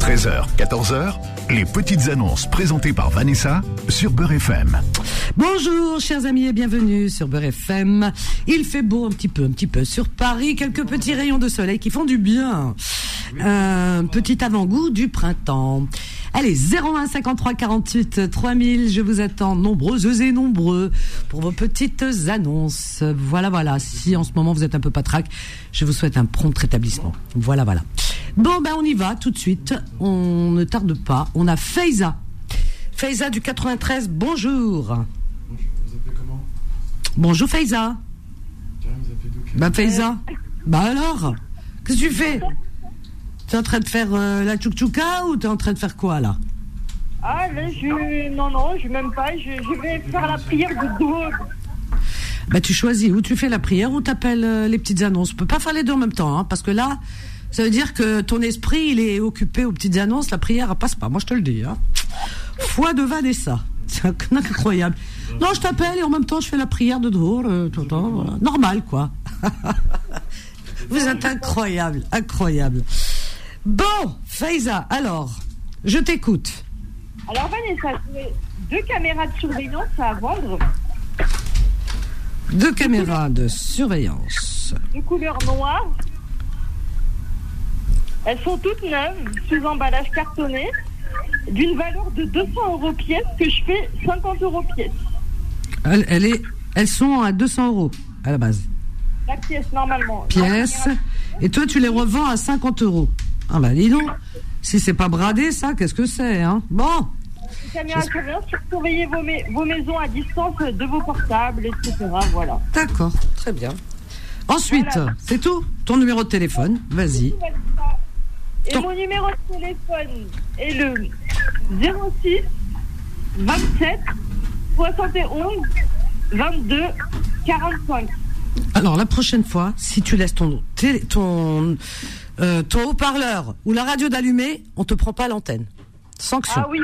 13h, 14h, les petites annonces présentées par Vanessa sur Beurre FM. Bonjour chers amis et bienvenue sur Beurre FM. Il fait beau un petit peu sur Paris, quelques petits rayons de soleil qui font du bien. Petit avant-goût du printemps. Allez, 01 53 48 3000, je vous attends nombreuses et nombreux pour vos petites annonces. Voilà. Si en ce moment vous êtes un peu patraque, je vous souhaite un prompt rétablissement. Voilà. Bon, on y va tout de suite. On ne tarde pas. On a Faiza. Faiza du 93, bonjour. Bonjour, vous appelez comment? Bonjour Faiza. Tiens, vous appelez d'où? Faiza. Alors, qu'est-ce que tu fais? T'es en train de faire la tchouk-tchouka ou t'es en train de faire quoi là? Ah là, je même pas, je vais faire la prière de Doug. Tu choisis, ou tu fais la prière ou t'appelles les petites annonces. On peut pas faire les deux en même temps, hein, parce que là, ça veut dire que ton esprit, il est occupé aux petites annonces, la prière, elle passe pas. Moi, je te le dis, hein. Foi de Vanessa. C'est incroyable. Non, je t'appelle et en même temps, je fais la prière de Doug, tout le temps, voilà. Normal, quoi. Vous êtes incroyable. Bon, Faiza, alors, je t'écoute. Alors Vanessa, j'ai 2 caméras de surveillance à vendre. 2 caméras de surveillance. De couleur noire. Elles sont toutes neuves, sous emballage cartonné, d'une valeur de 200 € pièce, que je fais 50 € pièce. Elles sont à 200 € à la base. La pièce, normalement. Pièce. Et toi, tu les revends à 50 €. Ah dis donc, si c'est pas bradé, ça, qu'est-ce que c'est, hein? Bon. Les caméras de surveillance pour surveiller vos maisons à distance de vos portables, etc. Voilà. D'accord, très bien. Ensuite, voilà. C'est tout? Ton numéro de téléphone, vas-y. Et mon numéro de téléphone est le 06 27 71 22 45. Alors, la prochaine fois, si tu laisses ton haut-parleur ou la radio d'allumée, on te prend pas à l'antenne. Sanction. Ah oui.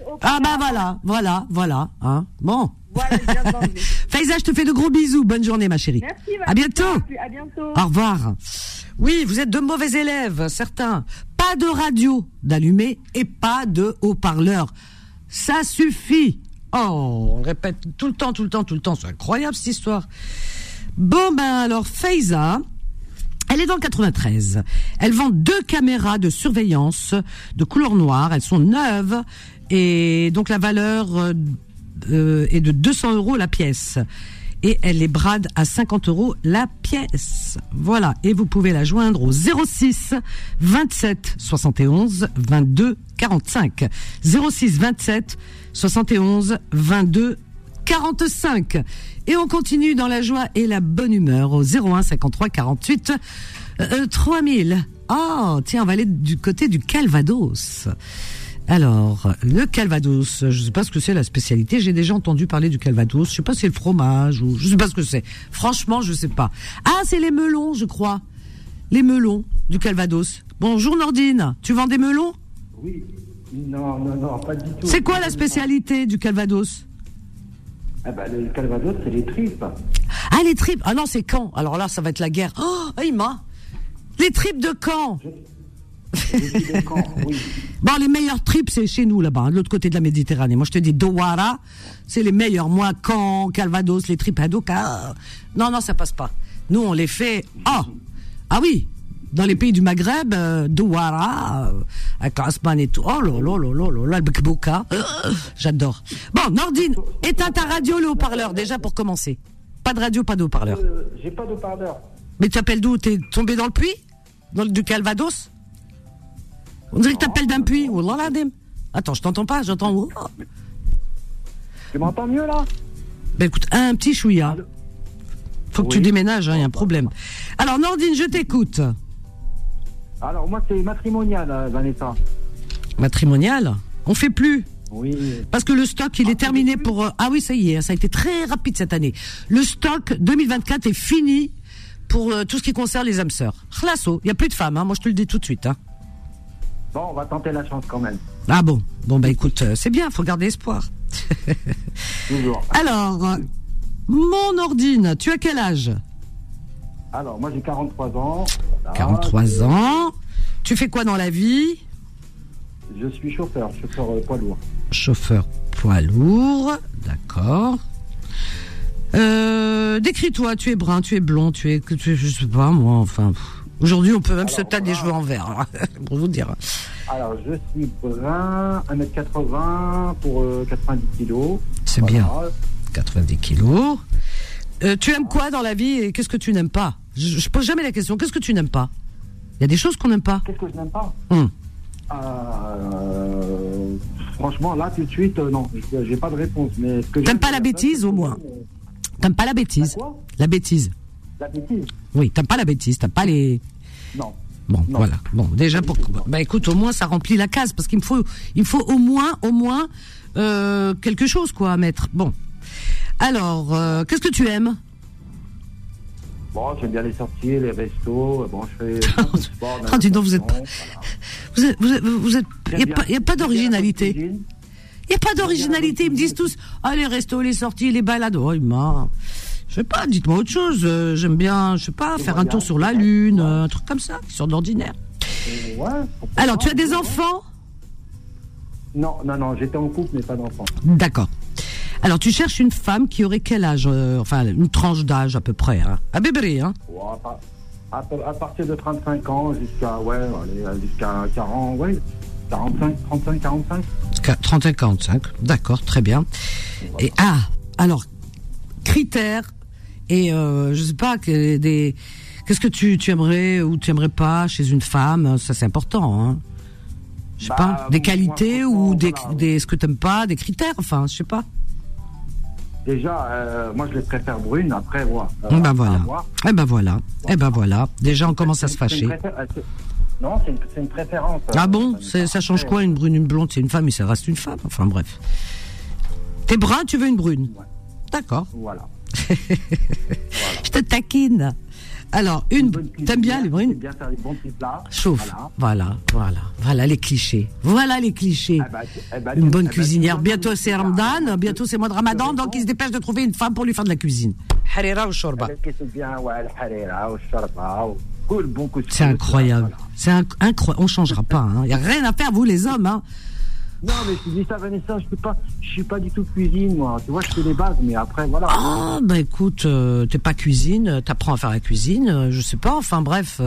Voilà. Hein. Bon. Voilà, bien Faiza, je te fais de gros bisous. Bonne journée, ma chérie. Merci. À bientôt. À bientôt. Au revoir. Oui, vous êtes de mauvais élèves, certains. Pas de radio d'allumée et pas de haut-parleur. Ça suffit. Oh, on répète tout le temps. C'est incroyable, cette histoire. Bon, alors, Faiza, elle est dans le 93. Elle vend 2 caméras de surveillance de couleur noire. Elles sont neuves et donc la valeur est de 200 € la pièce. Et elle les brade à 50 € la pièce. Voilà. Et vous pouvez la joindre au 06 27 71 22 45. 06 27 71 22 45. Et on continue dans la joie et la bonne humeur au 01 53 48 3000. Oh, tiens, on va aller du côté du Calvados. Alors, le Calvados, je sais pas ce que c'est la spécialité. J'ai déjà entendu parler du Calvados. Je sais pas si c'est le fromage ou je sais pas ce que c'est. Franchement, je sais pas. Ah, c'est les melons, je crois. Les melons du Calvados. Bonjour Nordine, tu vends des melons? Oui. Non, pas du tout. C'est quoi la spécialité du Calvados? Le Calvados, c'est les tripes. Ah, les tripes. Ah non, c'est Caen. Alors là, ça va être la guerre. Oh, Ima. Les tripes de Caen. De Caen, oui. Bon, les meilleures tripes, c'est chez nous, là-bas, de l'autre côté de la Méditerranée. Moi, je te dis, Douara, c'est les meilleurs. Moi, Caen, Calvados, les tripes Hadoka. Non, ça passe pas. Nous, on les fait. Ah oui. Dans les pays du Maghreb, Douara, à Kasban et tout. Oh là, le Bekbouka. J'adore. Bon, Nordine, éteins ta radio, le haut-parleur, déjà pour commencer. Pas de radio, pas de haut-parleur. J'ai pas de haut-parleur. Mais tu t'appelles d'où? T'es tombé dans le puits? Du Calvados? On dirait que t'appelles d'un puits. Oh là là, attends, je t'entends pas, j'entends. Oh. Tu m'entends mieux là? Écoute, un petit chouïa. Faut que tu déménages, il y a un problème. Alors, Nordine, je t'écoute. Alors, moi, c'est matrimonial, Vanessa. Matrimonial? On fait plus? Oui. Parce que le stock, il est terminé pour... Ah oui, ça y est, ça a été très rapide cette année. Le stock 2024 est fini pour tout ce qui concerne les âmes sœurs. Khlasso, il n'y a plus de femmes, moi je te le dis tout de suite. Bon, on va tenter la chance quand même. Ah bon, écoute, c'est bien, faut garder espoir. Toujours. Alors, mon Nordine, tu as quel âge? Alors, moi j'ai 43 ans. Voilà. 43 ans. Tu fais quoi dans la vie? Je suis chauffeur poids lourd. Chauffeur poids lourd, d'accord. Décris-toi, tu es brun, tu es blond, je sais pas moi, enfin. Aujourd'hui, on peut même se tailler les cheveux en vert, alors, pour vous dire. Alors, je suis brun, 1m80 pour 90 kilos. C'est bien. 90 kilos. Tu aimes quoi dans la vie et qu'est-ce que tu n'aimes pas? Je pose jamais la question. Qu'est-ce que tu n'aimes pas? Il y a des choses qu'on n'aime pas. Qu'est-ce que je n'aime pas? Franchement, là, tout de suite, non. J'ai pas de réponse. Mais t'aimes pas la bêtise, au moins? T'aimes pas la bêtise? La bêtise. La bêtise? Oui, t'aimes pas la bêtise. T'aimes pas les... Non. Bon, non. Voilà. Bon, déjà, bah écoute, au moins, ça remplit la case. Parce qu'il faut au moins quelque chose, quoi, à mettre. Bon. Alors, qu'est-ce que tu aimes? Bon, j'aime bien les sorties, les restos. Bon, je fais sport. Dis donc, vous êtes. Il n'y a pas d'originalité. Il n'y a pas d'originalité. Ils me disent tous, les restos, les sorties, les balades. Oh, je sais pas, dites-moi autre chose. J'aime bien, je sais pas, faire un tour sur la Lune, un truc comme ça, qui sort d'ordinaire. Ouais. Alors, tu as des enfants? Non, j'étais en couple, mais pas d'enfants. D'accord. Alors, tu cherches une femme qui aurait quel âge? Enfin, une tranche d'âge à peu près, hein? À Bébé, hein? Ouais, à partir de 35 ans jusqu'à 40, 35, 45. 35, 45, d'accord, très bien. Voilà. Et alors, critères, et je sais pas, qu'est-ce que tu aimerais ou tu aimerais pas chez une femme? Ça, c'est important, hein? Je sais pas, des qualités ou des ce que t'aimes pas, des critères, enfin, je sais pas. Déjà, moi je les préfère brunes, après voilà. Eh ben voilà. Déjà on commence à se fâcher. Non, c'est une préférence. Ah bon, ça change quoi une brune, une blonde? C'est une femme et ça reste une femme. Enfin bref. T'es brun, tu veux une brune? Ouais. D'accord. Voilà. Je te taquine. Alors, t'aimes bien les brunes? Bien faire les bons petits plats. Chauffe. Voilà les clichés. Une bonne cuisinière. Bientôt c'est Ramadan, bientôt c'est mois de Ramadan, donc il se dépêche de trouver une femme pour lui faire de la cuisine. Harira ou shorba. C'est incroyable. C'est incroyable. On changera pas. Il n'y a rien à faire, vous les hommes. Hein. Non, mais je te dis ça, Vanessa, je suis pas du tout cuisine, moi. Tu vois, je fais les bases, mais après, voilà. Ah, bah écoute, t'es pas cuisine, t'apprends à faire la cuisine, je sais pas, enfin bref.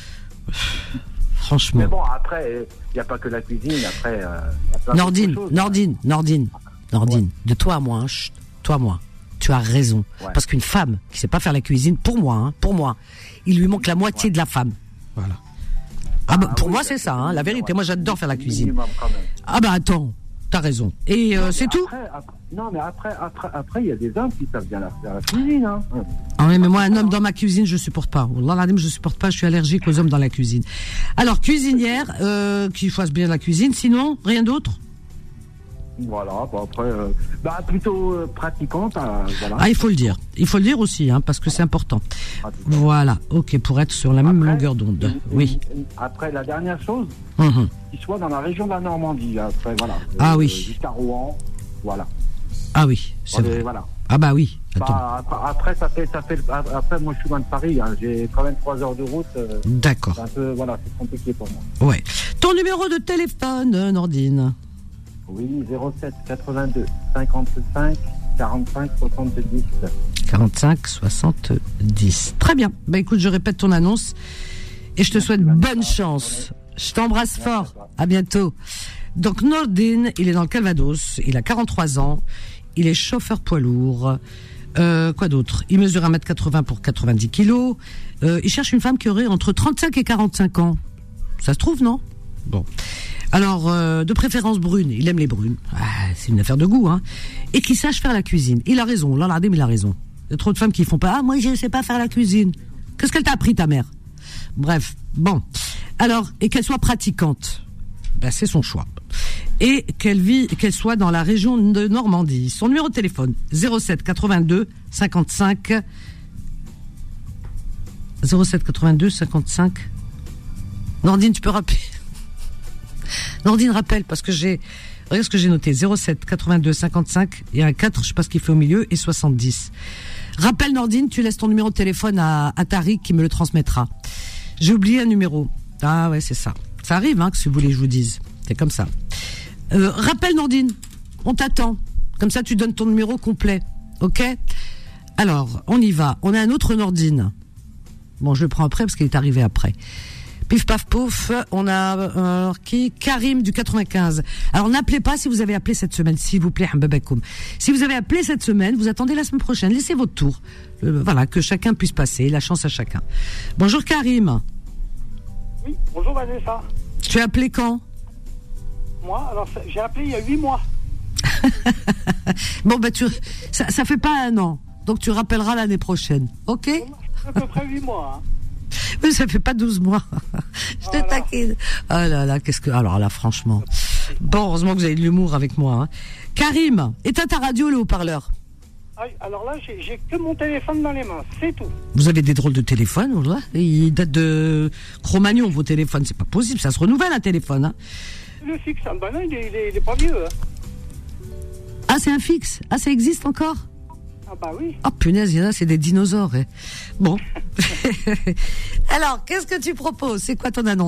Franchement. Mais bon, après, il n'y a pas que la cuisine, après, y a plein Nordine, choses, Nordine, ouais. De toi à moi, hein, toi à moi, tu as raison. Ouais. Parce qu'une femme qui sait pas faire la cuisine, pour moi, il lui manque la moitié de la femme. Voilà. Pour moi, c'est ça, hein, la vérité. Moi, j'adore faire la cuisine. Attends, t'as raison. Et c'est tout? Non, mais après, il y a des hommes qui savent bien faire la cuisine. Hein. Ah oui, mais moi, un homme dans ma cuisine, je supporte pas. Je supporte pas. Je suis allergique aux hommes dans la cuisine. Alors, cuisinière, qui fasse bien la cuisine. Sinon, rien d'autre? Voilà, après, plutôt pratiquante. Voilà. Ah, il faut le dire. Il faut le dire aussi, hein, parce que c'est important. Voilà, ok, pour être sur la même longueur d'onde. Oui. Après, la dernière chose, qu'il soit dans la région de la Normandie. Après, voilà. Oui. Jusqu'à Rouen, voilà. Ah oui, c'est vrai. Voilà. Ah bah oui. Après, après, moi, je suis loin de Paris. Hein, j'ai quand même 3 heures de route. D'accord. C'est un peu, c'est compliqué pour moi. Ouais. Ton numéro de téléphone, Nordine? Oui, 07 82 55 45 70. 45 70. Très bien. Bah écoute, je répète ton annonce et je te souhaite bonne chance. Je t'embrasse fort. À bientôt. Donc Nordine, il est dans le Calvados, il a 43 ans, il est chauffeur poids lourd. Quoi d'autre? Il mesure 1m80 pour 90 kilos. Il cherche une femme qui aurait entre 35 et 45 ans. Ça se trouve, non? Bon. Alors, de préférence brune, il aime les brunes. C'est une affaire de goût, hein. Et qui sache faire la cuisine. Il a raison, l'Aladem, il a raison. Il y a trop de femmes qui font pas, moi je sais pas faire la cuisine. Qu'est-ce qu'elle t'a appris, ta mère? Bref, bon. Alors, et qu'elle soit pratiquante. C'est son choix. Et qu'elle soit dans la région de Normandie. Son numéro de téléphone, 07 82 55 07 82 55. Nordine, tu peux rappeler? Nordine, rappelle, parce que regarde ce que j'ai noté, 07 82 55, il y a un 4, je sais pas ce qu'il fait au milieu, et 70. Rappelle, Nordine, tu laisses ton numéro de téléphone à Tariq qui me le transmettra. J'ai oublié un numéro. Ah ouais, c'est ça. Ça arrive, hein, que si vous voulez que je vous dise. C'est comme ça. Rappelle Nordine, on t'attend. Comme ça, tu donnes ton numéro complet. Ok ? Alors, on y va. On a un autre Nordine. Bon, je le prends après parce qu'il est arrivé après. Pif paf pouf, on a qui ? Karim du 95. Alors n'appelez pas si vous avez appelé cette semaine, s'il vous plaît, Hambabakoum. Si vous avez appelé cette semaine, vous attendez la semaine prochaine, laissez votre tour. Voilà, que chacun puisse passer, la chance à chacun. Bonjour Karim. Oui, bonjour Vanessa. Tu as appelé quand ? Moi, alors j'ai appelé il y a 8 mois. Bon, ça fait pas un an, donc tu rappelleras l'année prochaine, ok ? À peu près 8 mois, hein. Mais ça fait pas 12 mois. Je te taquine. Oh là là, alors là, franchement. Bon, heureusement que vous avez de l'humour avec moi. Hein. Karim, éteins ta radio, le haut-parleur. Ah, alors là, j'ai que mon téléphone dans les mains, c'est tout. Vous avez des drôles de téléphones, là. Ils datent de Cro-Magnon, vos téléphones. C'est pas possible, ça se renouvelle un téléphone. Hein. Le fixe, bah non, il est pas vieux. Hein. Ah, c'est un fixe. Ah, ça existe encore ? Ah bah oui. Oh punaise, il y en a, c'est des dinosaures. Hein. Bon. Alors, qu'est-ce que tu proposes ? C'est quoi ton annonce ?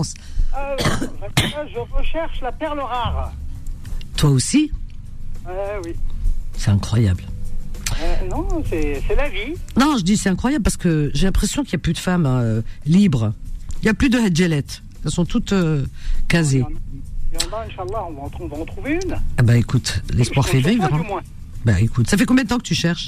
Je recherche la perle rare. Toi aussi ? Oui. C'est incroyable. Non, c'est la vie. Non, je dis c'est incroyable parce que j'ai l'impression qu'il n'y a plus de femmes libres. Il n'y a plus de hedgelettes. Elles sont toutes casées. Il y en a, Inch'Allah, on va en trouver une. Ah bah écoute, l'espoir fait vivre. Du moins. Bah écoute, ça fait combien de temps que tu cherches ?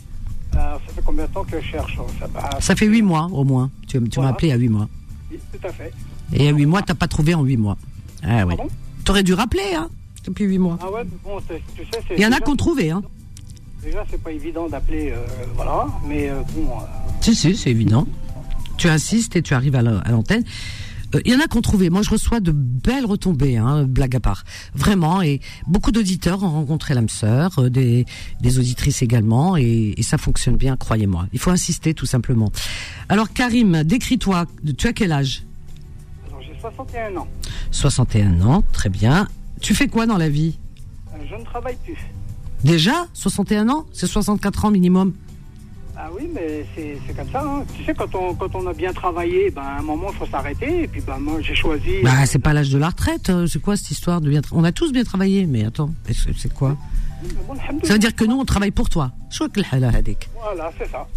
Ça fait combien de temps que je cherche ? Ça fait 8 mois au moins. Tu m'as appelé à 8 mois. Oui, tout à fait. Et à 8 mois, t'as pas trouvé en 8 mois. Ah oui. T'aurais dû rappeler, hein, depuis 8 mois. Ah ouais, mais bon, tu sais, c'est... Il y en a qu'on trouvait, hein. Déjà, c'est pas évident d'appeler, voilà, mais bon... Si, c'est évident. Tu insistes et tu arrives à l'antenne. Il y en a qu'on trouvait. Moi, je reçois de belles retombées, hein, blague à part. Vraiment, et beaucoup d'auditeurs ont rencontré l'âme sœur, des auditrices également, et ça fonctionne bien, croyez-moi. Il faut insister, tout simplement. Alors, Karim, décris-toi. Tu as quel âge ? Alors, j'ai 61 ans. 61 ans, très bien. Tu fais quoi dans la vie ? Je ne travaille plus. Déjà ? 61 ans ? C'est 64 ans minimum ? Ah oui, mais c'est comme ça. Hein. Tu sais, quand on a bien travaillé, à un moment, il faut s'arrêter. Et puis, moi, j'ai choisi... c'est pas l'âge de la retraite. C'est quoi cette histoire de bien... On a tous bien travaillé, mais attends, c'est quoi ? Ça veut dire que nous, on travaille pour toi. Voilà, c'est ça.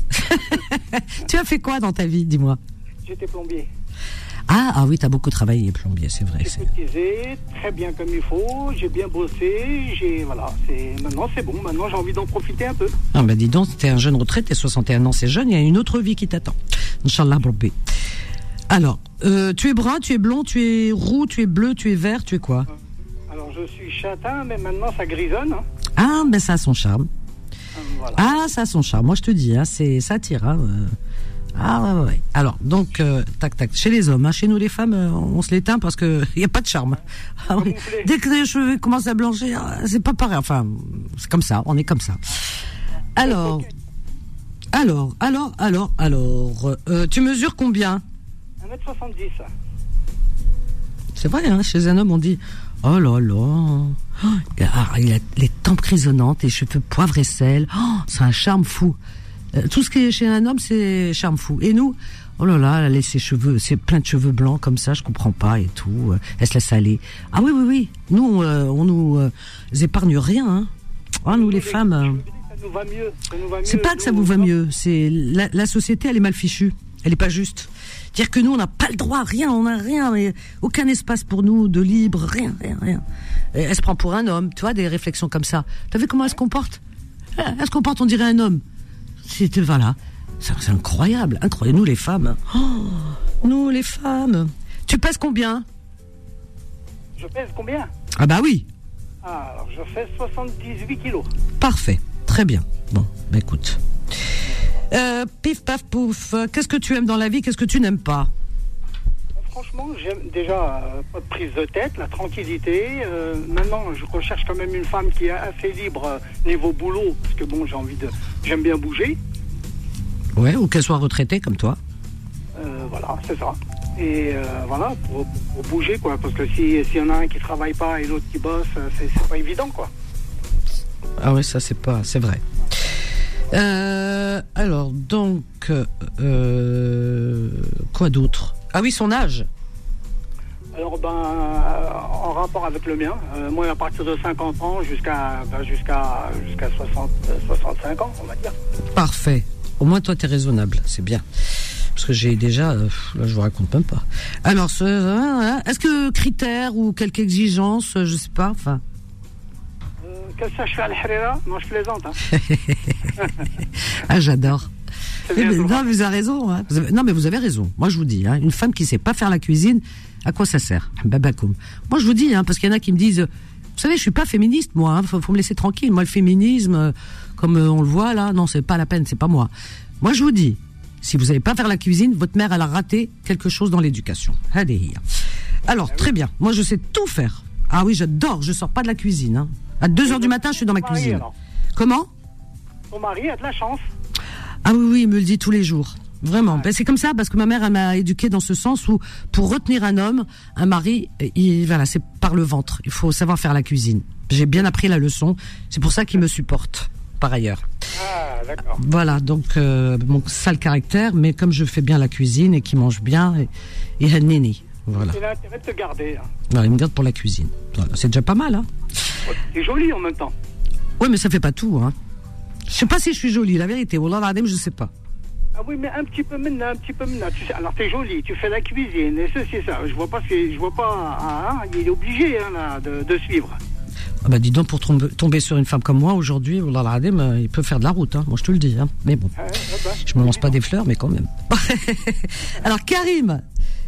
Tu as fait quoi dans ta vie, dis-moi ? J'étais plombier. Ah oui, t'as beaucoup travaillé, plombier, c'est vrai. J'ai cotisé très bien comme il faut, j'ai bien bossé, maintenant c'est bon, maintenant j'ai envie d'en profiter un peu. Ah dis donc, t'es un jeune retraité, 61 ans c'est jeune, il y a une autre vie qui t'attend. Inch'Allah, Rabbi. Alors, tu es brun, tu es blond, tu es roux, tu es bleu, tu es vert, tu es quoi ? Alors je suis châtain, mais maintenant ça grisonne. Hein. Ah, ça a son charme. Voilà. Ah, ça a son charme, moi je te dis, hein, ça attire, hein. Ah ouais. Alors donc tac. Chez les hommes, hein, chez nous les femmes, on se l'éteint parce que y a pas de charme. Ah, oui. Dès que les cheveux commencent à blanchir, c'est pas pareil. Enfin, c'est comme ça. On est comme ça. Alors, tu mesures combien ? 1m70. C'est vrai, hein, chez un homme on dit oh là là, il a les tempes grisonnantes, les cheveux poivre et sel. Oh, c'est un charme fou. Tout ce qui est chez un homme, c'est charme fou. Et nous, oh là là, elle a ses cheveux, c'est plein de cheveux blancs comme ça, je comprends pas et tout. Elle se laisse aller. Ah oui. Nous, on nous épargne rien. Hein. Oh, nous les femmes. Ça nous va mieux. C'est pas que ça vous va mieux. C'est la société, elle est mal fichue. Elle est pas juste. C'est-à-dire que nous, on n'a pas le droit, rien, on n'a rien, mais aucun espace pour nous de libre, rien. Et elle se prend pour un homme, tu vois, des réflexions comme ça. T'as vu comment elle se comporte ? Elle se comporte, on dirait un homme. Voilà, c'est incroyable. Nous les femmes. Oh, nous les femmes. Tu pèses combien ? Je pèse combien ? Ah bah oui. Ah, alors je fais 78 kilos. Parfait, très bien. Bon, écoute. Pif paf pouf. Qu'est-ce que tu aimes dans la vie ? Qu'est-ce que tu n'aimes pas ? Franchement, j'aime déjà pas de prise de tête, la tranquillité. Maintenant, je recherche quand même une femme qui est assez libre niveau boulot, parce que bon, j'aime bien bouger. Ouais, ou qu'elle soit retraitée comme toi. Voilà, c'est ça. Et voilà, pour bouger, quoi, parce que s'il y en a un qui travaille pas et l'autre qui bosse, c'est pas évident, quoi. Ah ouais, ça c'est vrai. Alors donc, quoi d'autre ? Ah oui, son âge. Alors, en rapport avec le mien, moi, à partir de 50 ans jusqu'à 65 ans, on va dire. Parfait. Au moins, toi, t'es raisonnable. C'est bien. Parce que j'ai déjà... là, je vous raconte même pas. Alors, est-ce que critères ou quelques exigences, je sais pas, enfin... Qu'est-ce que je fais à l'Harira? Non, je plaisante. Hein. Ah, j'adore. Bien, non, mais vous avez raison. Hein. Non, mais vous avez raison. Moi, je vous dis, hein, une femme qui sait pas faire la cuisine, à quoi ça sert? Babakoum. Moi, je vous dis, hein, parce qu'il y en a qui me disent... Vous savez, je suis pas féministe, moi. Hein, faut me laisser tranquille. Moi, le féminisme, comme on le voit là, non, c'est pas la peine, c'est pas moi. Moi, je vous dis, si vous savez pas faire la cuisine, votre mère, elle a raté quelque chose dans l'éducation. Allez. Alors, très bien. Moi, je sais tout faire. Ah oui, j'adore. Je sors pas de la cuisine. Hein. À 2h du matin, je suis dans ma cuisine. Alors. Comment? Ton mari a de la chance. Ah oui, il me le dit tous les jours. Vraiment. Ben, c'est comme ça parce que ma mère, elle m'a éduquée dans ce sens où, pour retenir un homme, un mari, voilà, c'est par le ventre. Il faut savoir faire la cuisine. J'ai bien appris la leçon. C'est pour ça qu'il me supporte, par ailleurs. Ah, d'accord. Voilà, donc, mon sale caractère, mais comme je fais bien la cuisine et qu'il mange bien, et un néné. Voilà. Il a intérêt de te garder. Hein. Voilà, il me garde pour la cuisine. Voilà, c'est déjà pas mal, hein. C'est joli en même temps. Oui, mais ça fait pas tout, hein. Je sais pas si je suis jolie, la vérité. Wallah l'adem, je sais pas. Ah oui, mais un petit peu maintenant. Tu sais, alors t'es jolie, tu fais la cuisine, et ceci et ça. Je vois pas, hein, il est obligé hein, là, de suivre. Ah bah dis donc, pour tomber sur une femme comme moi aujourd'hui, Wallah l'adem, il peut faire de la route, hein. Moi je te le dis, hein. Mais bon, je me lance pas des fleurs, mais quand même. Alors Karim,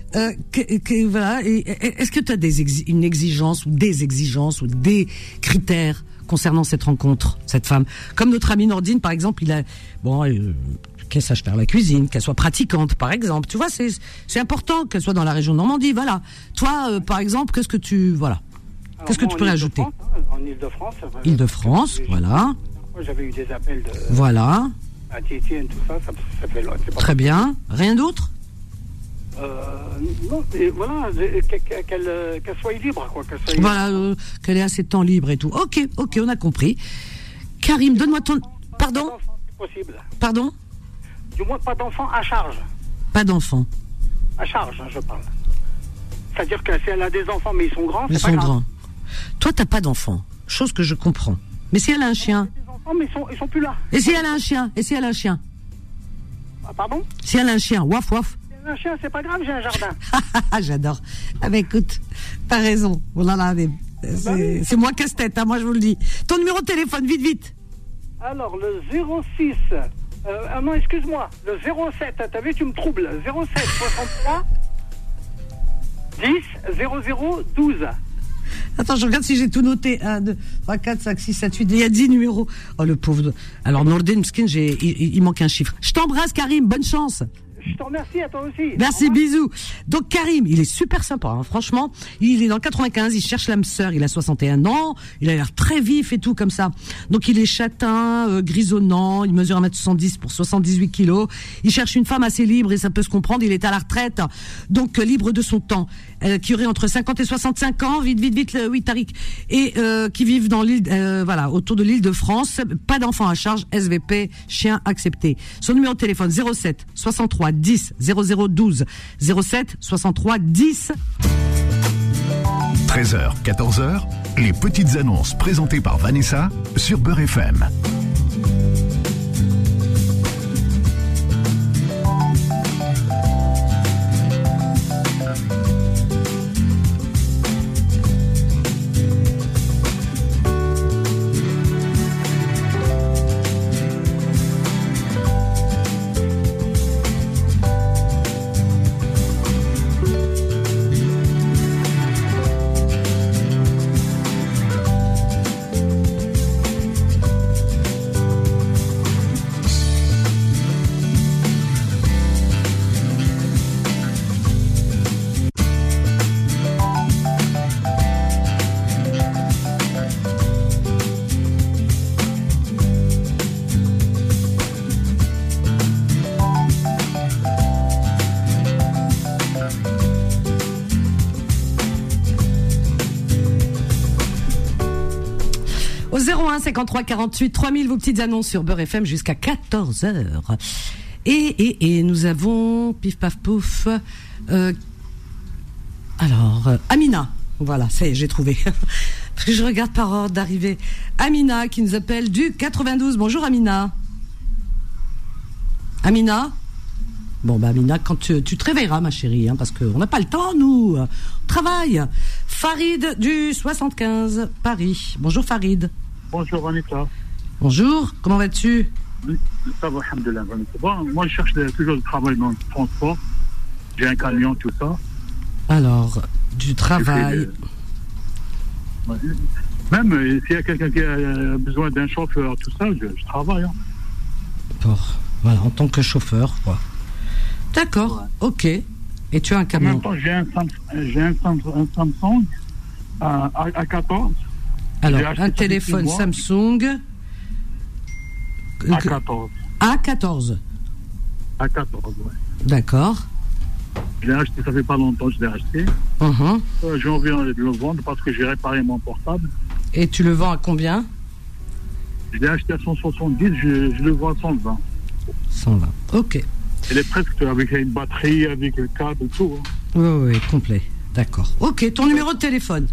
voilà, est-ce que tu as une exigence ou des exigences ou des critères concernant cette rencontre, cette femme? Comme notre ami Nordine, par exemple, il a qu'elle sache faire la cuisine, qu'elle soit pratiquante, par exemple. Tu vois, c'est important qu'elle soit dans la région de Normandie. Voilà. Toi, par exemple, qu'est-ce que tu peux rajouter? En Île-de-France. Île-de-France, voilà. Moi, j'avais eu des appels de. Voilà. À Tiétienne, tout ça, ça fait longtemps. Très bien. Rien d'autre? Non, et voilà, qu'elle soit libre, quoi. Voilà, qu'elle ait assez de temps libre et tout. Ok, on a compris. Karim, donne-moi ton... Pardon? C'est possible. Pardon? Du moins, pas d'enfant à charge. Pas d'enfant. À charge, hein, je parle. C'est-à-dire que si elle a des enfants, mais ils sont grands, Ils c'est pas sont grave. grands. Toi, t'as pas d'enfant. Chose que je comprends. Mais si elle a un chien? Des enfants, mais ils sont plus là. Et si elle a un chien? Ah, pardon? Si elle a un chien, waf waf. Un chien, c'est pas grave, j'ai un jardin. J'adore. Ah bah écoute, t'as raison. Voilà, là, c'est moi casse-tête, hein, moi je vous le dis. Ton numéro de téléphone, vite. Alors, le 06... non, excuse-moi. Le 07, t'as vu, tu me troubles. 07 63 10 00 12. Attends, je regarde si j'ai tout noté. 1, 2, 3, 4, 5, 6, 7, 8. Il y a 10 numéros. Oh, le pauvre. Alors, Nordin Mskin, il manque un chiffre. Je t'embrasse, Karim. Bonne chance. Je te remercie, à toi aussi. Merci, bisous. Donc Karim, il est super sympa, hein, franchement. Il est dans le 95, il cherche l'âme sœur, il a 61 ans, il a l'air très vif et tout comme ça. Donc il est châtain, grisonnant, il mesure 1m70 pour 78 kilos. Il cherche une femme assez libre et ça peut se comprendre, il est à la retraite, donc libre de son temps. Qui aurait entre 50 et 65 ans, vite, oui Tariq, et qui vivent dans l'île, voilà, autour de l'île de France. Pas d'enfants à charge, SVP, chien accepté. Son numéro de téléphone 07 63 10 00 12 07 63 10. 13h, 14h, les petites annonces présentées par Vanessa sur Beurre FM. Au 01 53 48 3000, vos petites annonces sur Beurre FM jusqu'à 14h. Et nous avons, pif paf pouf, Alors, Amina. Voilà, ça y est, j'ai trouvé. Parce que je regarde par ordre d'arrivée. Amina qui nous appelle du 92. Bonjour Amina. Amina. Bon, bah Amina, quand tu te réveilleras, ma chérie, hein, parce qu'on n'a pas le temps, nous. On travaille. Farid du 75, Paris. Bonjour Farid. Bonjour Anita. Bonjour, comment vas-tu? Ça va, alhamdoulilah. Bon, moi, je cherche toujours du travail dans le transport. J'ai un camion, tout ça. Alors, du travail. Même s'il y a quelqu'un qui a besoin d'un chauffeur, tout ça, je travaille. Hein. Bon, voilà, en tant que chauffeur, quoi. D'accord, ok. Et tu as un camion? En même temps, j'ai un Samsung à 14. Alors, un téléphone Samsung. A14. A14. A14, ouais. D'accord. Je l'ai acheté, ça fait pas longtemps que je l'ai acheté. J'ai envie de le vendre parce que j'ai réparé mon portable. Et tu le vends à combien? Je l'ai acheté à 170, je le vends à 120. 120, ok. Il est presque avec une batterie, avec le câble et tout. Hein. Oui, complet. D'accord. Ok, ton numéro de téléphone?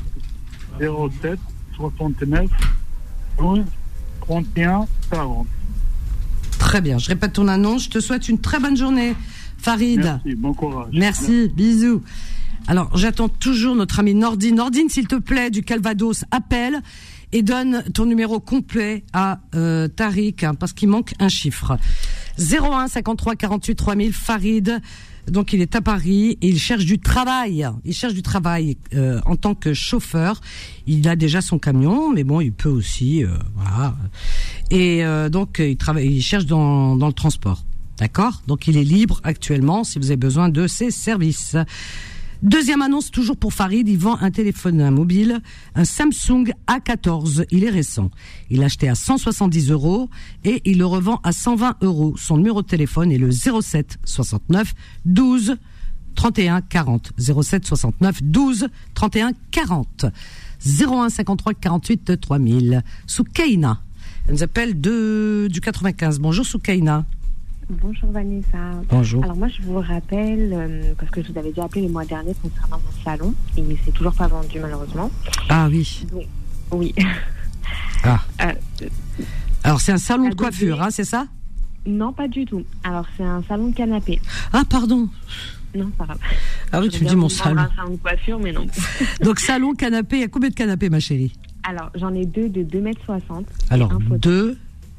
07 69 12 31 40. Très bien, je répète ton annonce. Je te souhaite une très bonne journée, Farid. Merci, bon courage. Merci, bisous. Alors, j'attends toujours notre ami Nordine. Nordine, s'il te plaît, du Calvados, appelle et donne ton numéro complet à Tariq, hein, parce qu'il manque un chiffre. 01 53 48 3000, Farid. Donc, il est à Paris et il cherche du travail. Il cherche du travail en tant que chauffeur. Il a déjà son camion, mais bon, il peut aussi, voilà. Et donc, il cherche dans le transport. D'accord? Donc, il est libre actuellement si vous avez besoin de ses services. Deuxième annonce, toujours pour Farid, il vend un téléphone mobile, un Samsung A14, il est récent. Il l'a acheté à 170 € et il le revend à 120 €. Son numéro de téléphone est le 07 69 12 31 40. 07 69 12 31 40. 01 53 48 3000. Soukaina, elle nous appelle du 95. Bonjour Soukaina. Bonjour Vanessa. Bonjour. Alors moi je vous rappelle, parce que je vous avais déjà appelé le mois dernier concernant mon salon, et c'est toujours pas vendu malheureusement. Ah oui. Donc, oui. Ah. Alors c'est un salon de coiffure, hein, c'est ça? Non, pas du tout. Alors c'est un salon de canapé. Ah pardon. Non, pas grave. Ah oui, tu me dis mon salon. Un salon de coiffure, mais non. Donc salon, canapé, il y a combien de canapés ma chérie? Alors j'en ai deux de 2,60 m. Alors deux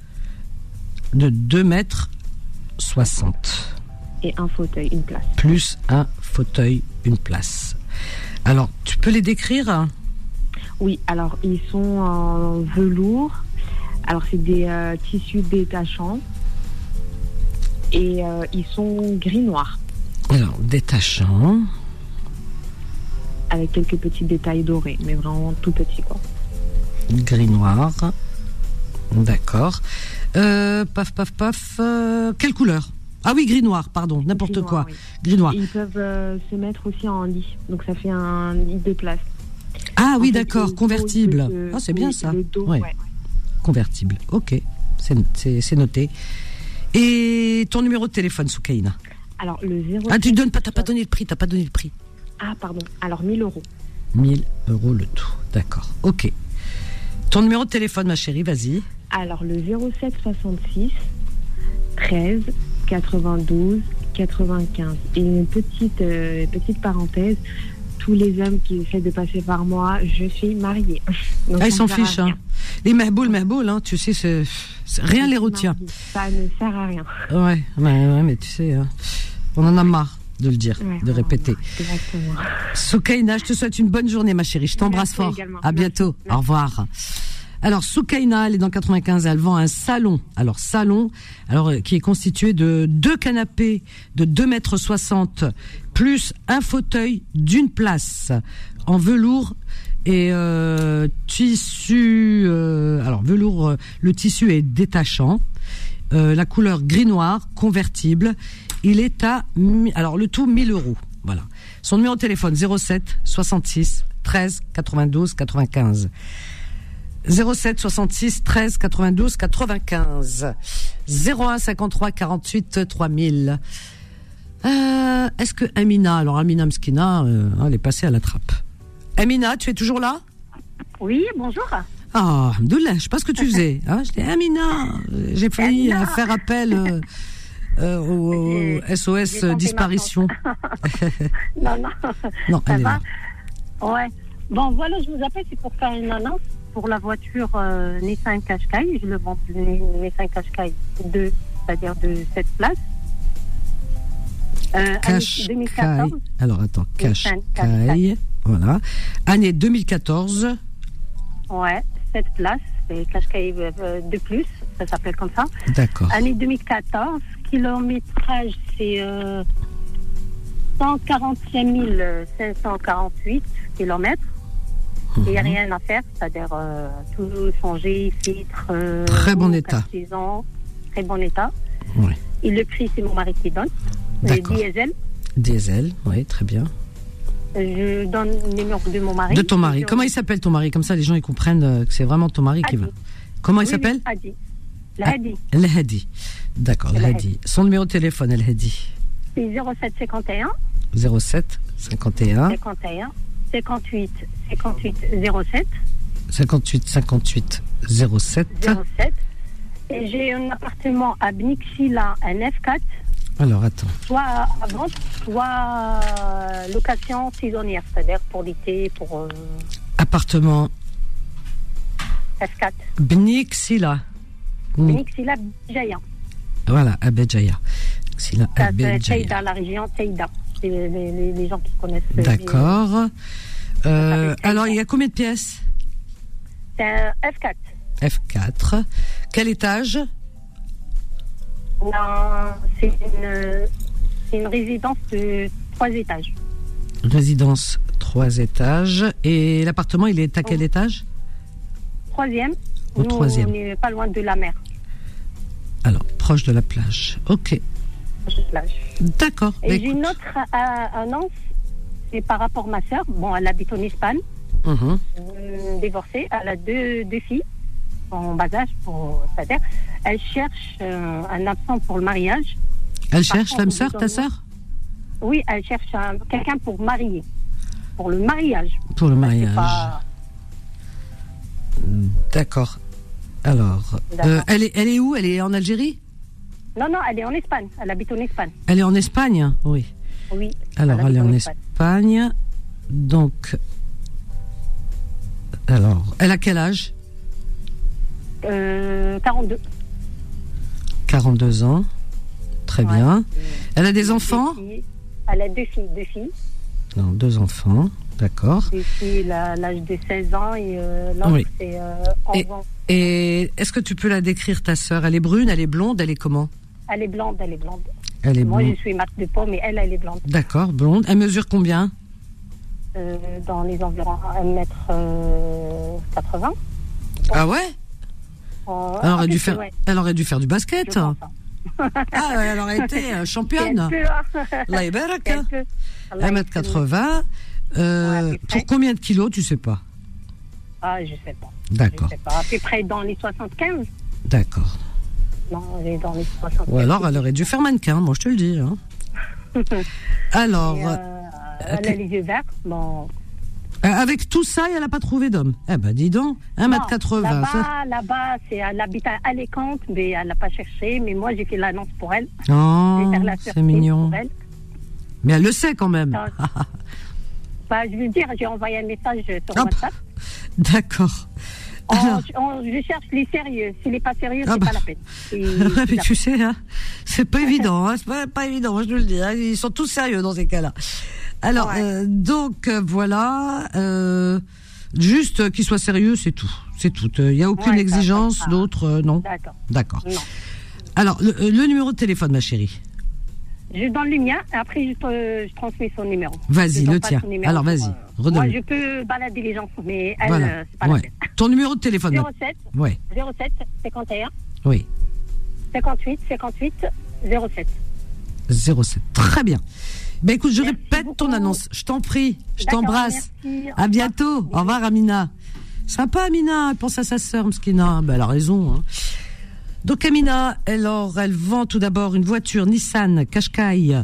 de 2,60 m. Et un fauteuil, une place. Plus un fauteuil, une place. Alors, tu peux les décrire? Oui, alors ils sont en velours. Alors c'est des tissus détachants. Et ils sont gris-noir. Alors, détachants. Avec quelques petits détails dorés, mais vraiment tout petits, quoi. Gris-noir. D'accord. Paf. Quelle couleur? Ah oui, gris-noir, pardon, n'importe quoi. Oui. Gris-noir. Ils peuvent se mettre aussi en lit, donc ça fait un lit de place. Ah oui, d'accord, convertible. Ah, c'est bien ça. Le dos, ouais. Convertible, ok, c'est noté. Et ton numéro de téléphone, Soukaina? Alors, le 0... Ah, tu donnes pas, t'as pas donné le prix. Ah, pardon, alors 1 000 €. 1 000 € le tout, d'accord, ok. Ton numéro de téléphone, ma chérie, vas-y. Alors, le 07 66 13 92 95. Et une petite parenthèse, tous les hommes qui essaient de passer par moi, je suis mariée. Donc, ils s'en fichent, hein. Les mehboul, hein, tu sais, rien les retient. Ça ne sert à rien. Ouais, mais tu sais, hein, on en a marre de le dire, de répéter. Exactement. Soukaina, je te souhaite une bonne journée, ma chérie. Je t'embrasse fort. Également. À bientôt. Merci. Au revoir. Alors, Soukaina, elle est dans 95, elle vend un salon. Alors, qui est constitué de 2 canapés de 2,60 m, plus un fauteuil d'une place, en velours et tissu. Alors, velours, le tissu est détachant. La couleur gris-noir, convertible. Il est à, alors, le tout 1 000 €. Voilà. Son numéro de téléphone, 07 66 13 92 95. 07 66 13 92 95. 01 53 48 3000. Est-ce que Amina, alors Amina Mskina, elle est passée à la trappe. Amina, tu es toujours là? Oui, bonjour. Ah, Alhamdoulilah, je sais pas ce que tu faisais. Hein, je dis Amina, j'ai failli faire appel au SOS disparition. Non. Non, ça elle est va. là. Ouais. Bon, voilà, je vous appelle, c'est pour faire une annonce pour la voiture Nissan Qashqai. Je le vends Nissan Qashqai 2, c'est-à-dire de 7 places. Qashqai. 2014. Alors attends, Qashqai. Voilà. Année 2014. Ouais, 7 places. C'est Qashqai de plus, ça s'appelle comme ça. D'accord. Année 2014, kilométrage, c'est 145 548 kilomètres. Il n'y a rien à faire, c'est-à-dire tout changer, filtre. Très bon état. Très bon état. Ouais. Et le prix, c'est mon mari qui donne. D'accord. Diesel. Diesel, oui, très bien. Je donne le numéro de mon mari. De ton mari. Comment il s'appelle ton mari? Comme ça, les gens ils comprennent que c'est vraiment ton mari qui va. Comment il s'appelle? Hadi. Hadi. El Hadi. D'accord, El Hadi. Son numéro de téléphone, El Hadi. C'est 07 51. 07 51. 51 58 58 07. 58 58 07. 07. Et j'ai un appartement à Bnixila, un F4. Alors, attends. Soit à vente, soit location saisonnière, c'est-à-dire pour l'été, pour... Appartement. F4. Bnixila. Bnixila, Béjaïa. Voilà, à Béjaïa. Bnixila, à Béjaïa. Taïda, la région Taïda. C'est les gens qui connaissent. D'accord. Alors, il y a combien de pièces? C'est un F4. F4. Quel étage? Non, c'est une résidence de 3 étages. Résidence 3 étages. Et l'appartement, il est à quel étage? 3e. Au 3e. On n'est pas loin de la mer. Alors, proche de la plage. Ok. D'accord. Et j'ai une autre annonce, c'est par rapport à ma sœur. Bon, elle habite en Espagne. Divorcée. Elle a deux filles en bas âge, c'est-à-dire, elle cherche un absent pour le mariage. Elle cherche l'âme sœur, ta sœur? Oui, elle cherche quelqu'un pour marier. Pour le mariage. Pour le mariage. D'accord. Alors, elle est où? Elle est en Algérie? Non, elle est en Espagne. Elle habite en Espagne. Elle est en Espagne? Oui. Oui. Alors, elle est en Espagne. Donc, alors, elle a quel âge? 42. 42 ans. Très bien. Elle a des enfants? Elle a deux filles. Non, 2 enfants. D'accord. Deux filles, l'âge de 16 ans et l'autre, c'est 11 ans. Et est-ce que tu peux la décrire, ta sœur? Elle est brune, elle est blonde, elle est comment? Elle est blonde. Moi, je suis mat de peau, mais elle est blonde. D'accord, blonde. Elle mesure combien? Dans les environs 1m80. Ah ouais? Elle aurait dû faire du basket. Elle aurait été championne. La Iberak. 1m80. Pour combien de kilos, tu sais pas? Ah, je sais pas. D'accord. Je sais pas. À peu près dans les 75. D'accord. Non, elle est dans les 75. Ou alors, elle aurait dû faire mannequin, moi je te le dis. Hein. Alors. Elle a les yeux verts. Bon. Avec tout ça, elle n'a pas trouvé d'homme. Eh ben, dis donc, 1m80. Là-bas, elle habite à Alicante, mais elle n'a pas cherché. Mais moi, j'ai fait l'annonce pour elle. Oh, c'est mignon. Mais elle le sait quand même. Je veux dire, j'ai envoyé un message sur WhatsApp. D'accord. Je cherche les sérieux. S'il n'est pas sérieux, c'est pas la peine. Mais tu sais, hein, c'est pas évident. Hein, c'est pas évident, je te le dis. Hein, ils sont tous sérieux dans ces cas-là. Alors, donc, voilà. Juste qu'il soit sérieux, c'est tout. C'est tout. Il n'y a aucune exigence, d'autre, non. D'accord. Non. Alors, le numéro de téléphone, ma chérie. Je donne le mien, après je transmets son numéro. Vas-y, le tien. Alors, vas-y, redonne. Moi, je peux balader les gens, mais elle, c'est pas la peine. Ton numéro de téléphone. 07 51. Oui. 58 07. 07. Très bien. Ben écoute, je répète ton annonce. Je t'en prie, je t'embrasse. Merci. À bientôt. Au revoir, Amina. Sympa, Amina. Elle pense à sa sœur, Mskina. Ben, elle a raison. Hein. Donc, Amina, elle vend tout d'abord une voiture Nissan Qashqai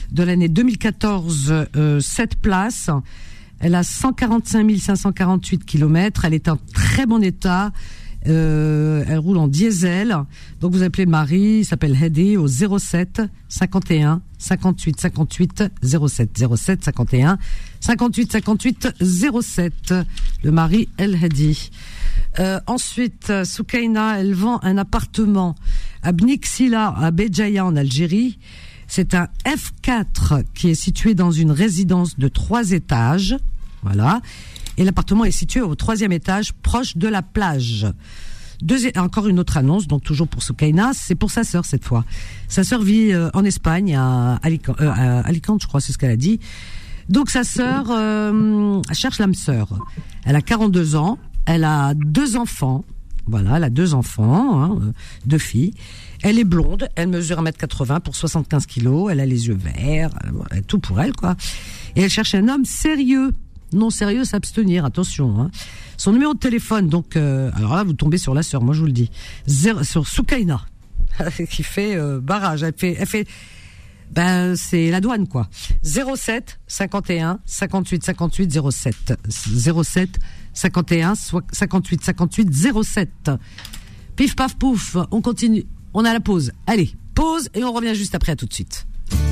de l'année 2014, 7 places. Elle a 145 548 kilomètres. Elle est en très bon état. Elle roule en diesel. Donc vous appelez Marie, il s'appelle Hedi, au 07 51 58 58 07 07 51 58 58 07 de Marie El Hedi. Ensuite, Soukaina, elle vend un appartement à Bnixila, à Béjaïa en Algérie. C'est un F4 qui est situé dans une résidence de 3 étages. Voilà. Et l'appartement est situé au 3e étage, proche de la plage. Encore une autre annonce, donc toujours pour Soukaina, c'est pour sa sœur cette fois. Sa sœur vit en Espagne, à Alicante, je crois, c'est ce qu'elle a dit. Donc sa sœur cherche l'âme sœur. Elle a 42 ans, elle a 2 enfants. Voilà, elle a 2 enfants, 2 filles. Elle est blonde, elle mesure 1m80 pour 75 kilos, elle a les yeux verts, tout pour elle, quoi. Et elle cherche un homme sérieux. Non sérieux, s'abstenir, attention. Hein. Son numéro de téléphone, donc, alors là, vous tombez sur la sœur, moi je vous le dis. Sur Soukaina, qui fait barrage. Elle fait, c'est la douane, quoi. 07 51 58 58 07 07 51 58 58 07. Pif paf pouf, on continue. On a la pause. Allez, pause et on revient juste après. À tout de suite.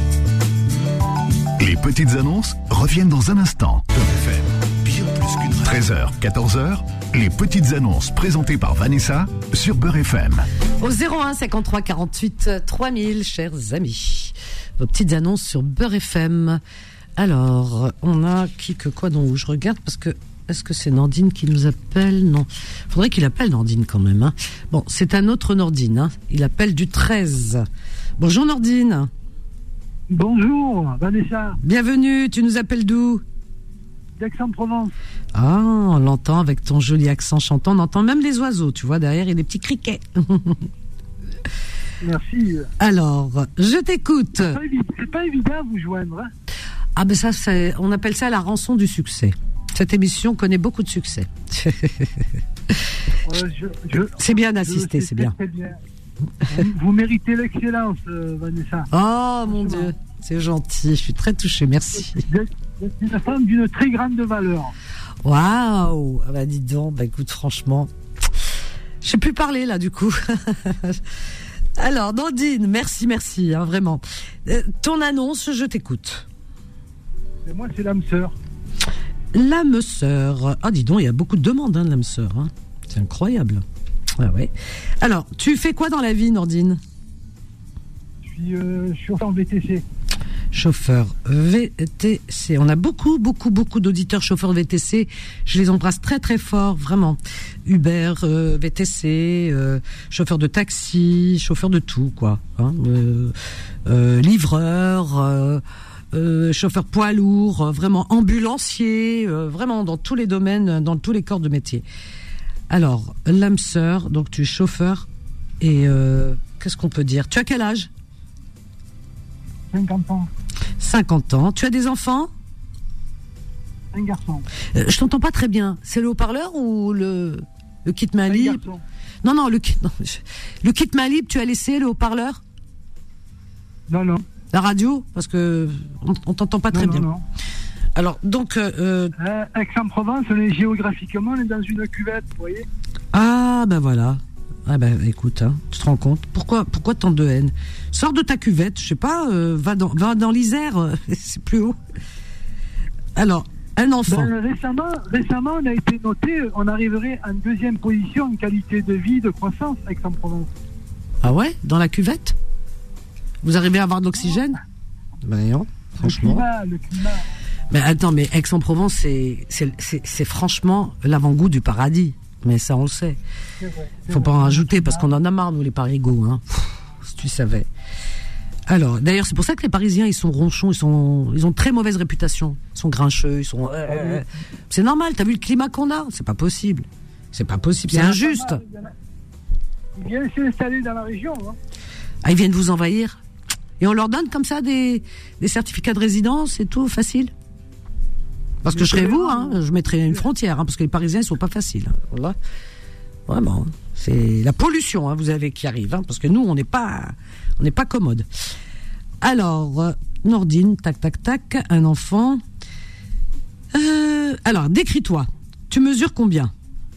Les petites annonces reviennent dans un instant. 13h, 14h, les petites annonces présentées par Vanessa sur Beurre FM. Au 01 53 48 3000, chers amis. Vos petites annonces sur Beurre FM. Alors, on a qui que quoi dont je regarde parce que est-ce que c'est Nordine qui nous appelle? Non. Faudrait qu'il appelle Nordine quand même. Hein. Bon, c'est un autre Nordine. Hein. Il appelle du 13. Bonjour Nordine. Bonjour, Vanessa. Bienvenue, tu nous appelles d'où? d'Aix-en-Provence. Ah, on l'entend avec ton joli accent chantant, on entend même les oiseaux, tu vois, derrière, il y a des petits criquets. Merci. Alors, je t'écoute. C'est pas évident à vous joindre. Hein. Ah ben ça, on appelle ça la rançon du succès. Cette émission connaît beaucoup de succès. C'est bien d'assister, c'est bien. Très bien. Vous méritez l'excellence, Vanessa. Oh mon Dieu, c'est gentil, je suis très touchée, merci. Vous êtes une femme d'une très grande valeur. Waouh, bah dis donc, bah écoute, franchement, je sais plus parler là du coup. Alors, Nandine, merci, hein, vraiment. Ton annonce, je t'écoute. Et moi, c'est l'âme sœur. L'âme sœur. Ah, dis donc, il y a beaucoup de demandes, hein, de l'âme sœur. Hein. C'est incroyable. Ah ouais. Alors, tu fais quoi dans la vie, Nordine ? Je suis chauffeur VTC. Chauffeur VTC. On a beaucoup d'auditeurs chauffeurs VTC. Je les embrasse très très fort, vraiment. Uber, VTC, chauffeur de taxi, chauffeur de tout, quoi. Hein, livreur, chauffeur poids lourd, vraiment ambulancier, vraiment dans tous les domaines, dans tous les corps de métier. Alors, l'âme sœur, donc tu es chauffeur et qu'est-ce qu'on peut dire ? Tu as quel âge ? 50 ans. 50 ans. Tu as des enfants ? Un garçon. Je t'entends pas très bien. C'est le haut-parleur ou le kit main libre ? Non, le kit main libre, tu as laissé le haut-parleur ? Non. La radio ? Parce que on t'entend pas très bien. Non. Alors, donc... Aix-en-Provence, géographiquement, on est dans une cuvette, vous voyez ? Ah, ben voilà. Ah ben écoute, hein, tu te rends compte pourquoi tant de haine ? Sors de ta cuvette, je sais pas, va dans l'Isère, c'est plus haut. Alors, un enfant. Récemment, on a été noté, on arriverait en 2e position en qualité de vie, de croissance à Aix-en-Provence. Ah ouais ? Dans la cuvette ? Vous arrivez à avoir de l'oxygène ? Ben non, franchement. Le climat. Mais attends, mais Aix-en-Provence, c'est franchement l'avant-goût du paradis. Mais ça, on le sait. Faut pas en rajouter parce qu'on en a marre, nous, les parigots. Hein. Si tu savais. Alors, d'ailleurs, c'est pour ça que les Parisiens, ils sont ronchons, ils ont très mauvaise réputation. Ils sont grincheux, ils sont... C'est normal, t'as vu le climat qu'on a ? C'est pas possible. C'est injuste. Ils viennent s'installer dans la région. Hein. Ah, ils viennent vous envahir ? Et on leur donne comme ça des certificats de résidence et tout, facile ? Parce que je serais vous, hein, je mettrais une frontière, hein, parce que les Parisiens, ils sont pas faciles. Hein, voilà. Vraiment, c'est la pollution, hein, vous avez qui arrive, hein, parce que nous, on n'est pas commode. Alors, Nordine, tac, tac, tac, un enfant. Alors, décris-toi. Tu mesures combien?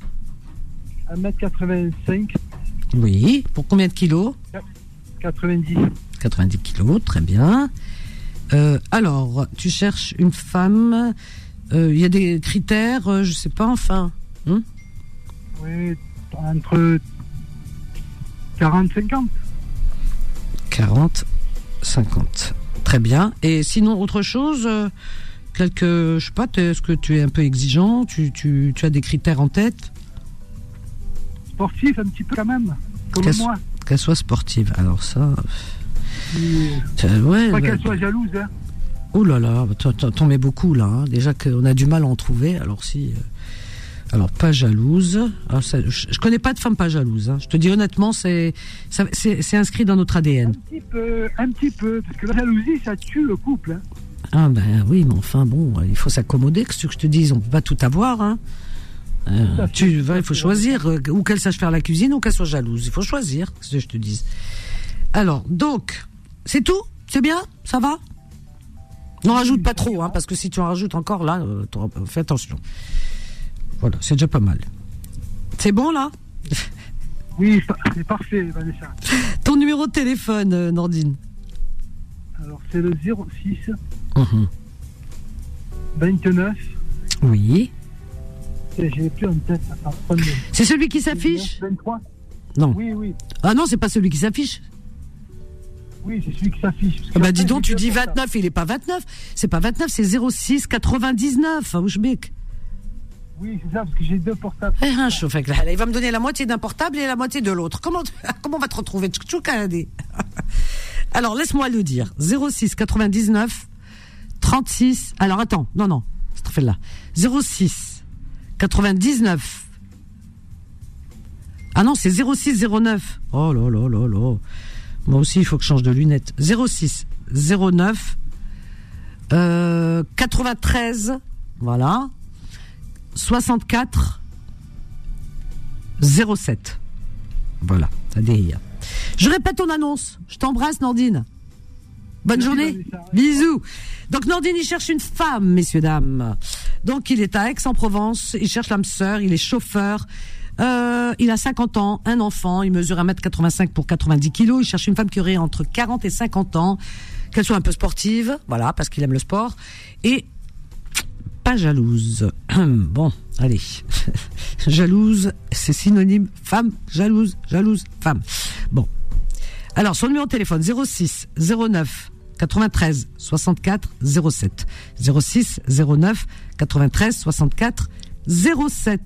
1m85. Oui. Pour combien de kilos? 90. 90 kilos, très bien. Alors, tu cherches une femme. Il y a des critères, je sais pas, enfin. Oui, entre 40 et 50. 40, 50. Très bien. Et sinon, autre chose, je sais pas, est-ce que tu es un peu exigeant? Tu as des critères en tête? Sportif, un petit peu quand même, comme moi. Qu'elle soit sportive. Alors ça... Pas qu'elle soit jalouse, hein. Oh là là, t'en mets beaucoup là. Hein. Déjà qu'on a du mal à en trouver. Alors si... Alors, pas jalouse. Alors, je connais pas de femme pas jalouse. Hein. Je te dis honnêtement, c'est inscrit dans notre ADN. Un petit peu, parce que la jalousie, ça tue le couple. Hein. Ah ben oui, mais enfin bon, il faut s'accommoder. Qu'est-ce que je te dis, on peut pas tout avoir. Hein. Il faut choisir, ou qu'elle sache faire la cuisine, ou qu'elle soit jalouse. Il faut choisir, ce que je te dis. Alors, donc, c'est tout? C'est bien? Ça va? N'en rajoute pas trop, hein, parce que si tu en rajoutes encore, là, fais attention. Voilà, c'est déjà pas mal. C'est bon, là? Oui, c'est parfait, Vanessa. Ton numéro de téléphone, Nordine? Alors, c'est le 06 29. Oui. J'ai plus en tête. Attends, c'est celui qui s'affiche? 23. Non. Oui. Ah non, c'est pas celui qui s'affiche. Oui, c'est celui qui s'affiche. Ah bah dis donc, tu dis 29, il est pas 29. C'est pas 29, c'est 06 99, Oujbek. Oui, c'est ça, parce que j'ai deux portables. Il va me donner la moitié d'un portable et la moitié de l'autre. Comment on va te retrouver? Alors, laisse-moi le dire. 06 99 36. Alors, attends. Non. C'est fait là. 06 99. Ah non, c'est 06 09. Oh là là là là. Moi aussi, il faut que je change de lunettes. 06 09 93. Voilà. 64 07. Voilà, ça déhire. Je répète ton annonce. Je t'embrasse, Nordine. Bonne journée. Bisous. Donc, Nordine, il cherche une femme, messieurs, dames. Donc, il est à Aix-en-Provence. Il cherche l'âme sœur. Il est chauffeur. Il a 50 ans, un enfant. Il mesure 1m85 pour 90 kilos. Il cherche une femme qui aurait entre 40 et 50 ans. Qu'elle soit un peu sportive. Voilà, parce qu'il aime le sport. Et pas jalouse. Bon, allez. Jalouse, c'est synonyme femme, jalouse, femme. Bon. Alors, son numéro de téléphone, 06 09 93 64 07. 06 09 93 64 07.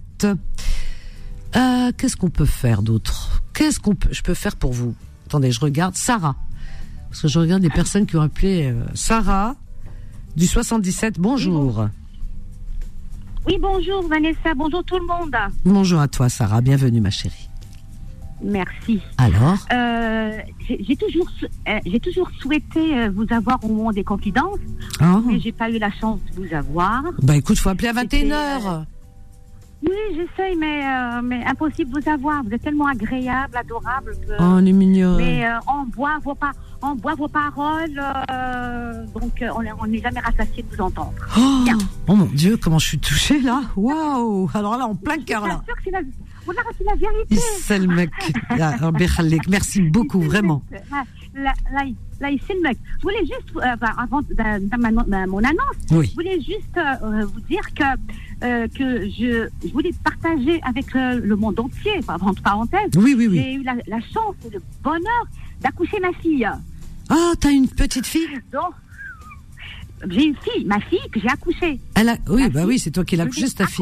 Qu'est-ce qu'on peut faire d'autre? Je peux faire pour vous? Attendez, je regarde. Sarah. Parce que je regarde les personnes qui ont appelé Sarah du 77. Bonjour. Oui, bonjour Vanessa, bonjour tout le monde. Bonjour à toi Sarah, bienvenue ma chérie. Merci. Alors j'ai toujours souhaité vous avoir au moment des confidences, mais j'ai pas eu la chance de vous avoir. Bah écoute, faut appeler à 21h. Oui, j'essaye, mais impossible de vous avoir. Vous êtes tellement agréable, adorable. Oh, on est mignon. Mais on boit vos paroles, donc on n'est jamais rassasié de vous entendre. Oh mon Dieu, comment je suis touchée là. Waouh. Alors là, en plein cœur là. C'est la vérité. C'est le mec. Merci beaucoup, vraiment. Là, c'est le mec. Je voulais juste, avant mon annonce, je voulais juste vous dire que je voulais partager avec le monde entier, entre parenthèses. Oui. J'ai eu la chance et le bonheur d'accoucher ma fille. Ah, t'as une petite fille? Donc, j'ai une fille, ma fille que j'ai accouchée. Oui, c'est toi qui l'as accouchée, c'est ta fille.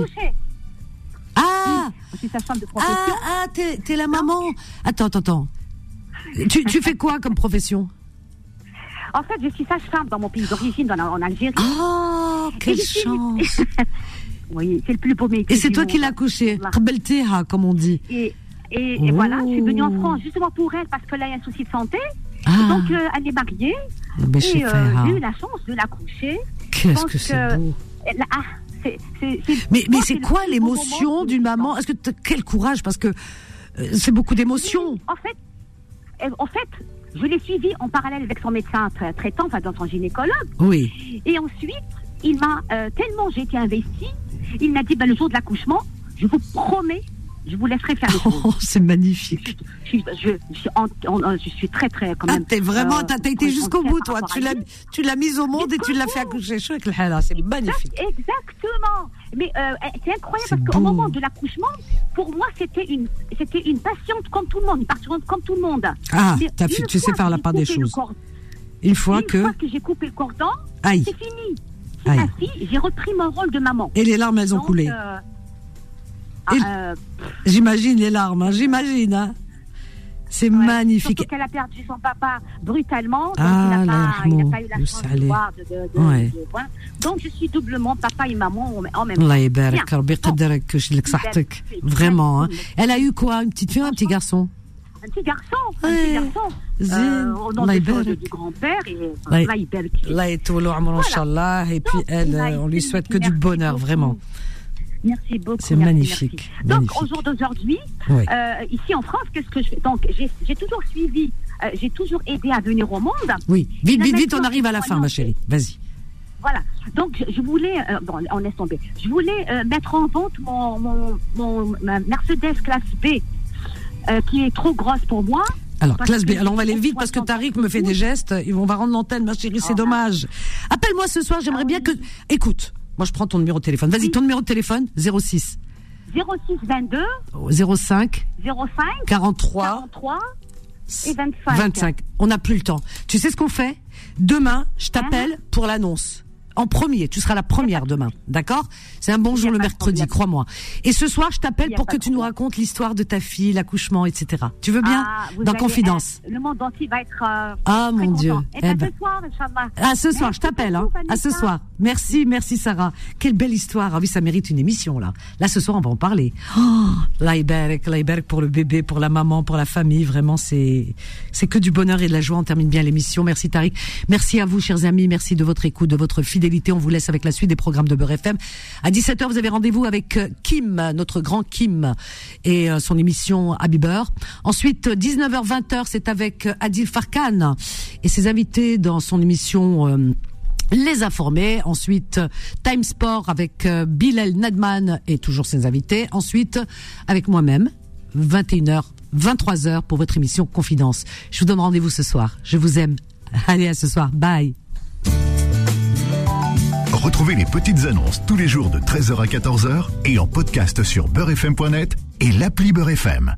Ah, je suis sa femme de profession. T'es la maman. Attends. Tu fais quoi comme profession? En fait, je suis sage-femme dans mon pays d'origine, en Algérie. Oh, quelle chance. Oui, c'est le plus beau métier. Et c'est toi qui l'as accouchée, Kbelteha, comme on dit. Et voilà, je suis venue en France justement pour elle, parce qu'elle a un souci de santé. Donc, elle est mariée. Et j'ai eu la chance de l'accoucher. Qu'est-ce que c'est beau. Mais c'est quoi l'émotion d'une maman? Est-ce que quel courage, parce que c'est beaucoup d'émotions. En fait, je l'ai suivi en parallèle avec son médecin traitant, enfin dans son gynécologue. Oui. Et ensuite, il m'a tellement j'ai été investie, il m'a dit le jour de l'accouchement, je vous promets, je vous laisserai faire les choses. Oh, c'est magnifique. Je suis très très quand même. T'es vraiment, t'as été jusqu'au bout, toi. Tu l'as mise au monde et tu l'as fait accoucher chaud avec le halal. C'est magnifique. Exactement. Mais c'est incroyable parce qu'au moment de l'accouchement, pour moi, c'était une patiente comme tout le monde, une participante comme tout le monde. Ah, tu sais faire la part des choses. Une fois que j'ai coupé le cordon, aïe. C'est fini. C'est ainsi, j'ai repris mon rôle de maman. Et les larmes, elles ont coulé. J'imagine les larmes, hein, j'imagine. Hein. C'est magnifique. Surtout qu'elle a perdu son papa brutalement, donc il n'a pas eu la chance de voir. Donc je suis doublement papa et maman en même temps. Allah يبارك ربي يقدرك ويشلك صحتك. Vraiment. Hein. Elle a eu quoi, une petite fille ou un petit garçon? Un petit garçon. Au nom du grand-père. Allah يطول عمره إن شاء الله. Et puis elle, on lui souhaite que du bonheur, vraiment. Merci beaucoup. C'est magnifique. Donc, au jour d'aujourd'hui, ici en France, qu'est-ce que je fais? Donc, j'ai toujours suivi, j'ai toujours aidé à venir au monde. Oui, vite, on arrive à la fin, ma chérie. Vas-y. Voilà. Donc, je voulais, on laisse tomber. Je voulais mettre en vente ma Mercedes classe B, qui est trop grosse pour moi. Alors, classe B. Alors, on va aller vite parce que Tariq me fait des gestes. On va rendre l'antenne, ma chérie, c'est dommage. Appelle-moi ce soir, j'aimerais bien que... Écoute. Moi, je prends ton numéro de téléphone. Vas-y, ton numéro de téléphone, 06. 22. 05. 43. Et 25. 25. On n'a plus le temps. Tu sais ce qu'on fait? Demain, je t'appelle pour l'annonce. En premier, tu seras la première demain, d'accord? C'est un bon jour le mercredi, crois-moi. Et ce soir, je t'appelle pour que tu nous racontes l'histoire de ta fille, l'accouchement, etc. Tu veux bien? Dans confidence. Le monde entier va être mon Dieu. Et ce soir, Inch'Allah. Ah, ce soir, je t'appelle, hein. À ce soir. Merci Sarah. Quelle belle histoire. Ah oui, ça mérite une émission, là. Là, ce soir, on va en parler. Oh, laïberk pour le bébé, pour la maman, pour la famille. Vraiment, c'est que du bonheur et de la joie. On termine bien l'émission. Merci Tariq. Merci à vous, chers amis. Merci de votre écoute, de votre fidélité. On vous laisse avec la suite des programmes de Beurre FM. À 17h, vous avez rendez-vous avec Kim, notre grand Kim, et son émission Happy Beurre. Ensuite, 19h, 20h, c'est avec Adil Farkan et ses invités dans son émission Les Informés. Ensuite, Time Sport avec Bilal Nadman et toujours ses invités. Ensuite, avec moi-même, 21h, 23h pour votre émission Confidence. Je vous donne rendez-vous ce soir. Je vous aime. Allez, à ce soir. Bye. Retrouvez les petites annonces tous les jours de 13h à 14h et en podcast sur beurrefm.net et l'appli Beurre FM.